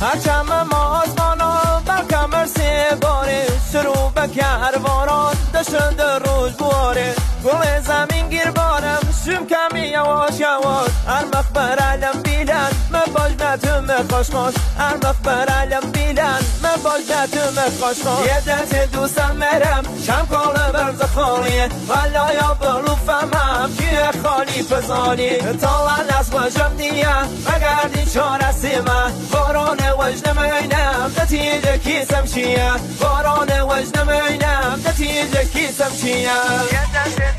هرچم ما آسمانا بلکه مرسی باره شروع به کروانان دشت روز بواره گل زمین گیر بارم شم کمی یواش یواش ارمخ بر علم بیلن مباش بتم خوشخوش ارمخ بر علم بیلن مباش بتم خوشخوش یه دست دوستم مرم شم کاله برز خالیه والا یا بلو فهمم که خالی فزانی طالان از وجم دیه مگردی چارسی من باران وجنم اینم نتیجه کیسم چیه باران وجنم اینم نتیجه کیسم چیه